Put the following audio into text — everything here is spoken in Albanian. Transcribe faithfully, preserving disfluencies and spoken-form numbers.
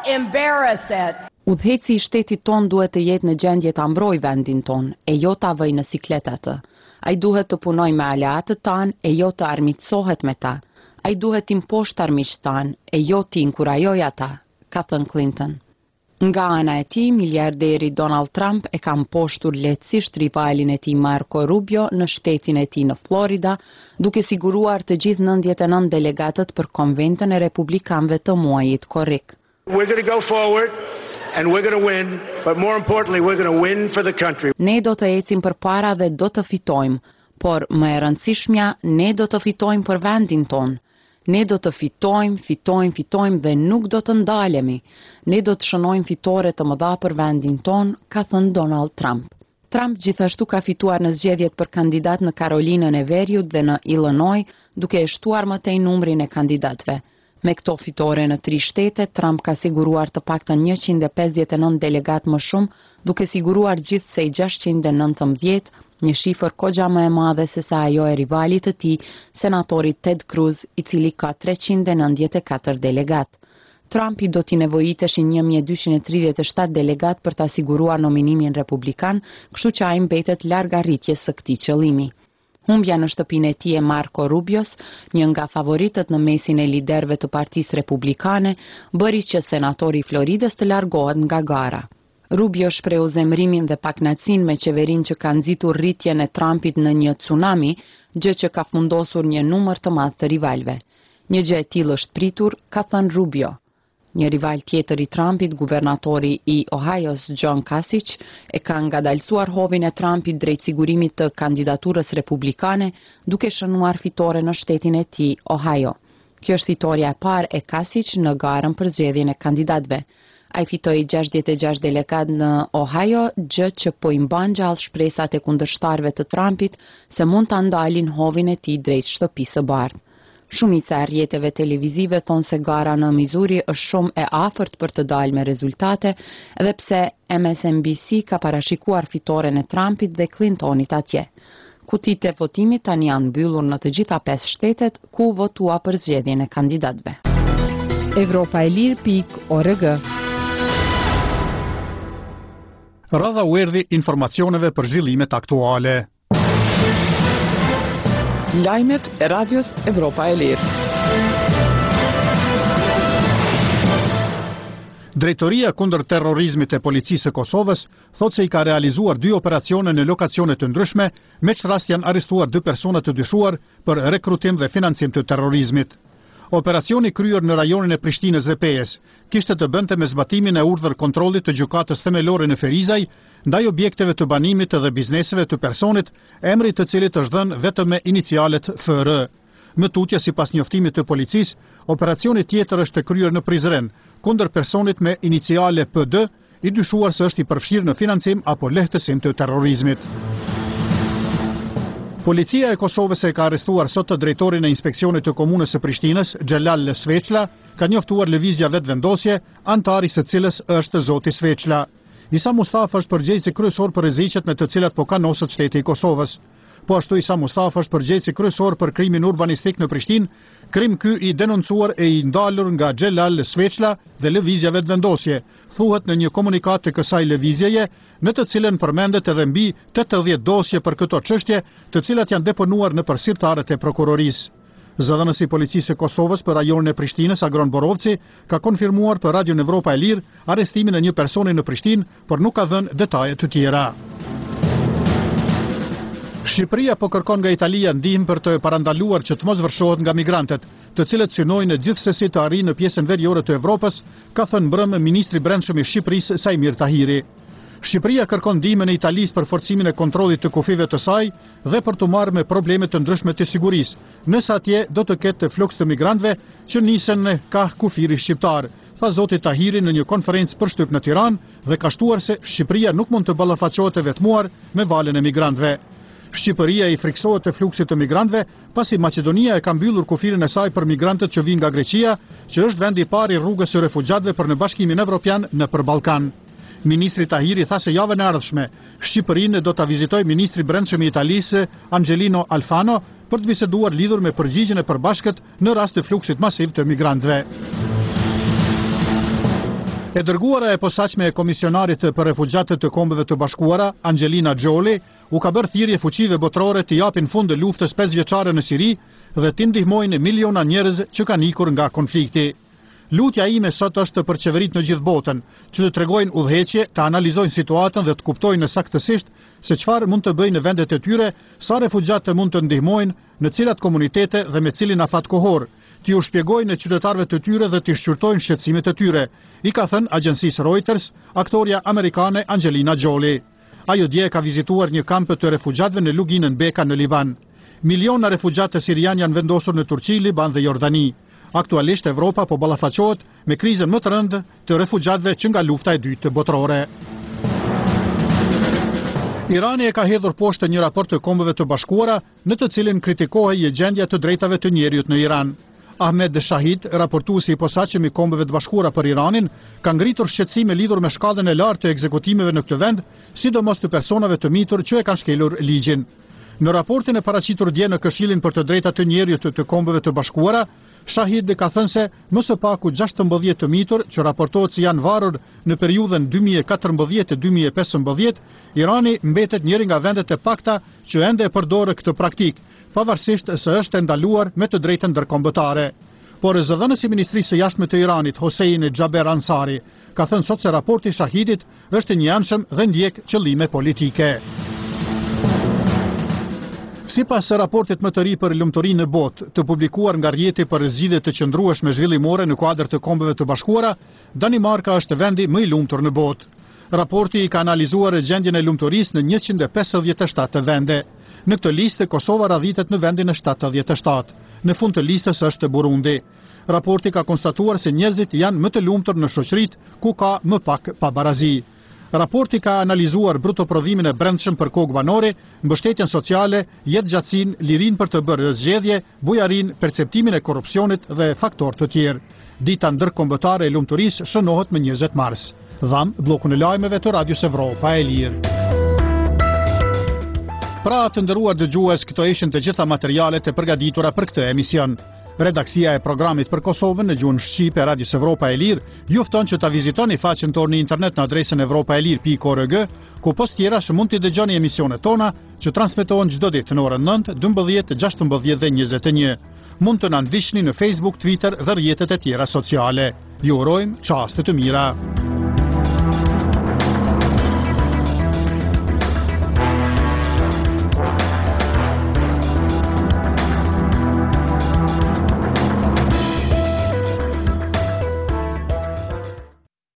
embarrass it. Udhëheci i shtetit ton duhet të jetë në gjendje ta mbrojë vendin ton, e jo ta vëjë në siklet atë. Ai duhet të punojë me aleatët tanë e jo të armiqësohet me ta. Ai duhet të imposhtë armiqtë tanë e jo të inkurajojë ata, ka thënë Clinton. Nga ana e tij, miliarderi Donald Trump e ka mposhtur lehtësisht rivalin e tij Marco Rubio në shtetin e tij në Florida, duke siguruar të gjithë nëntëdhjetë e nëntë delegatët për konventën e republikanëve të muajit korrik. We're going to go forward. And we're going to win, but more importantly, we're going to win for the country. Ne do të ecim përpara dhe do të fitojmë, por më e rëndësishmja, ne do të fitojmë për vendin ton. Ne do të fitojmë, fitojmë, fitojmë dhe nuk do të ndalemi. Ne do të shënojmë fitore të mëdha për vendin ton, ka thënë Donald Trump. Trump gjithashtu ka fituar në zgjedhjet për kandidat në Karolinën e Veriut dhe në Illinois, duke e shtuar më tej numrin e kandidatëve. Me këto fitore në tri shtete, Trump ka siguruar të paktën njëqind e pesëdhjetë e nëntë delegat më shumë, duke siguruar gjithsej gjashtëqind e nëntëmbëdhjetë, një shifër kogja më e madhe se sa ajo e rivalit të tij, senatori Ted Cruz, i cili ka treqind e nëntëdhjetë e katër delegat. Trumpi do t'i nevojiteshin një mijë e dyqind e tridhjetë e shtatë delegat për ta siguruar nominimin republikan, kështu që ai mbetet larg arritjes së këtij qëllimi. Humbja në shtëpinë e tij e Marco Rubios, një nga favoritët në mesin e liderëve të Partisë Republikane, bëri që senatori i Floridës të largohet nga gara. Rubio shprehu zemrimin dhe pakënaqësinë me qeverinë që ka nxitur rritjen e Trumpit në një tsunami, gjë që ka fundosur një numër të madh të rivalëve. Një gjë e tillë është pritur, ka thënë Rubio. Një rival tjetër i Trumpit, guvernatori i Ohio's John Kasich, e ka ngadalësuar hovin e Trumpit drejt sigurimit të kandidaturës republikane, duke shënuar fitore në shtetin e tij, Ohio. Kjo është fitoria e parë e Kasich në garën për zgjedhjen e kandidatëve. Ai fitoi gjashtëdhjetë e gjashtë delegat në Ohio, gjë që po i mban gjallë shpresat e kundërshtarëve të Trumpit se mund ta ndalin hovin e tij drejt shtëpisë së bardhë. Shumica e rrjeteve televizive thonë se gara në Missouri është shumë e afërt për të dalë me rezultate, edhe pse M S N B C ka parashikuar fitoren e Trumpit dhe Clintonit atje. Kutitë e votimit tani janë mbyllur në të gjitha pesë shtetet ku votua për zgjedhjen e kandidatëve. Evropa e Lirë pikë org. Radha u erdhi informacioneve për zhvillimet aktuale. Lajmet e radios Evropa e Lirë. Drejtoria kundër terrorizmit e policisë së Kosovës thotë se i ka realizuar dy operacione në lokacione të ndryshme, me që rast janë arrestuar dy persona të dyshuar për rekrutim dhe financim të terrorizmit. Operacioni kryer në rajonin e Prishtinës dhe Pejës kishte të bënte me zbatimin e urdhër kontrollit të gjykatës themelore në Ferizaj ndaj objekteve të banimit dhe bizneseve të personit, emri të cilit është dhënë vetëm me inicialet F R. Më tutje, sipas njoftimit të policisë, operacioni tjetër është kryer në Prizren kundër personit me iniciale P D, i dyshuar se është i përfshirë në financim apo lehtësim të terrorizmit. Policia e Kosovës e ka arrestuar sot të drejtorin e inspeksionit të komunës së Prishtinës, Xhelal Sveçla, ka njoftuar lëvizja vetëvendosje, antari së cilës është zoti Sveçla. Isa Mustafa është përgjegjësi kryesor për rreziqet me të cilat po kanosët shteti i Kosovës. Po ashtu Isa Mustafa është përgjegjësi kryesor për krimin urbanistik në Prishtinë, krim ky i denoncuar e i ndalur nga Xhelal Sveçla dhe lëvizja vetëvendosje, thuhet në një komunikat të kësaj lëvizjeje, në të cilën përmendet edhe mbi tetëdhjetë dosje për këto çështje, të cilat janë deponuar në përsirtarët e prokurorisë. Zëdhënësi i policisë së Kosovës për rajonin e Prishtinës, Agron Borovci, ka konfirmuar për Radio Evropa e Lirë arrestimin e një personi në Prishtinë, por nuk ka dhënë detaje të tjera. Shqipëria po kërkon nga Italia ndihmë për të parandaluar që të mos vërshohet nga migrantët, të cilët synojnë gjithsesi të arrijnë në pjesën veriore të Evropës, ka thënë mbrëmë ministri i brendshëm i Shqipërisë Sajmir Tahiri. Shqipëria kërkon ndihmën e Italisë për forcimin e kontrollit të kufive të saj dhe për të marrë me probleme të ndryshme të sigurisë, nëse atje do të ketë fluks të migrantëve që nisen ka kufiri shqiptar, tha zoti Tahiri në një konferencë për shtyp në Tiranë dhe ka shtuar se Shqipëria nuk mund të ballafaqohet e vetmuar me valën e migrantëve. Shqipëria i friksohet të fluksit të migrantëve, pasi Maqedonia e ka mbyllur kufirin e saj për migrantët që vijnë nga Greqia, që është vendi i parë i rrugës së refugjatëve për në Bashkimin Evropian në për Ballkan. Ministri Tahiri tha se javën e ardhshme Shqipërinë do ta vizitojë ministri i brendshëm i Italisë Angelino Alfano për të biseduar lidhur me përgjigjen e përbashkët në rast të fluksit masiv të migrantëve. E dërguara e posaçme e komisionarit për refugjatët të Kombeve të Bashkuara, Angelina Jolie, u ka bërë thirrje fuqive botërore të japin fund luftës pesëvjeçare në Siri dhe të ndihmojnë miliona njerëz që kanë ikur nga konflikti. Lutja ime sot është për qeveritë në gjithë botën, që të tregojnë udhëheqje, të analizojnë situatën dhe të kuptojnë saktësisht se çfarë mund të bëjnë në vendet e tyre, sa refugjatë mund të ndihmojnë, në cilat komunitete dhe me cilin afat kohor, t'i u shpjegojnë qytetarëve të tyre dhe t'i shqyrtojnë shqetësimet e tyre, i ka thënë agjencisë Reuters, aktoria amerikane Angelina Jolie. Ajo dje ka vizituar një kamp të refugjatëve në luginën Beka në Liban. Miliona refugjatë sirianë janë vendosur në Turqi, Liban dhe Jordani. Aktualisht Evropa po ballafaqohet me krizën më të rëndë të refugjatëve që nga lufta e dytë botërore. Irani e ka hedhur poshtë një raport të Kombeve të Bashkuara në të cilin kritikohej gjendja të drejtave të njerëzit në Iran. Ahmed Shahid, raportuesi i posaçëm i Kombeve të Bashkuara për Iranin, ka ngritur shqetësime lidhur me shkallën e lartë të ekzekutimeve në këtë vend, sidomos të personave të mitur që e kanë shkelur ligjin. Në raportin e paraqitur dje në Këshillin për të drejtat të njerëzit të Kombeve të Bashkuara, Shahid ka thënë se më së paku gjashtëmbëdhjetë të mitur që raportohet se janë varur në periudhën dy mijë e katërmbëdhjetë dy mijë e pesëmbëdhjetë, Irani mbetet njëri nga vendet e pakta që ende e përdorë këtë praktik, pavarësisht se është ndaluar me të drejtën ndërkombëtare. Por zëdhënësi i Ministrisë së Jashtme të Iranit, Hossein Jaber Ansari, ka thënë sot se raporti i Shahidit është i njëanshëm dhe ndjek qëllime politike. Sipas raportit më të ri për lumturinë në botë, të publikuar nga rrjeti për zgjidhje të qëndrueshme zhvillimore në kuadër të Kombeve të Bashkuara, Danimarka është vendi më i lumtur në botë. Raporti i ka analizuar gjendjen e lumturisë në njëqind e pesëdhjetë e shtatë vende. Në këtë listë Kosova radhitet në vendin e shtatëdhjetë e shtatë. Në fund të listës është Burundi. Raporti ka konstatuar se njerëzit janë më të lumtur në shoqëritë ku ka më pak pabarazi. Raporti ka analizuar brutoprodhimin e brendshëm për kohë banore, mbështetjen sociale, jetëgjatësinë, lirinë për të bërë zgjedhje, bujarinë, perceptimin e korrupsionit dhe faktorë të tjerë. Dita ndërkombëtare e lumturisë shënohet më njëzet mars. Dham bllokun e lajmeve të Radios Evropa e Lirë. Pra të nderuar dëgjues, këto ishin të gjitha materialet e përgatitura për këtë emision. Redaksia e programit për Kosovën në gjuhën shqipe e Radios Evropa e Lirë ju fton që ta vizitoni faqen tonë në internet në adresën evropaelir pikë org, ku post tjera që mund t'i dëgjoni emisionet tona që transmetohen çdo ditë në orën nëntë, dymbëdhjetë, gjashtëmbëdhjetë dhe njëzet e një. Mund të na ndiqni në Facebook, Twitter dhe rrjetet e tjera sociale. Ju urojmë çaste të mira.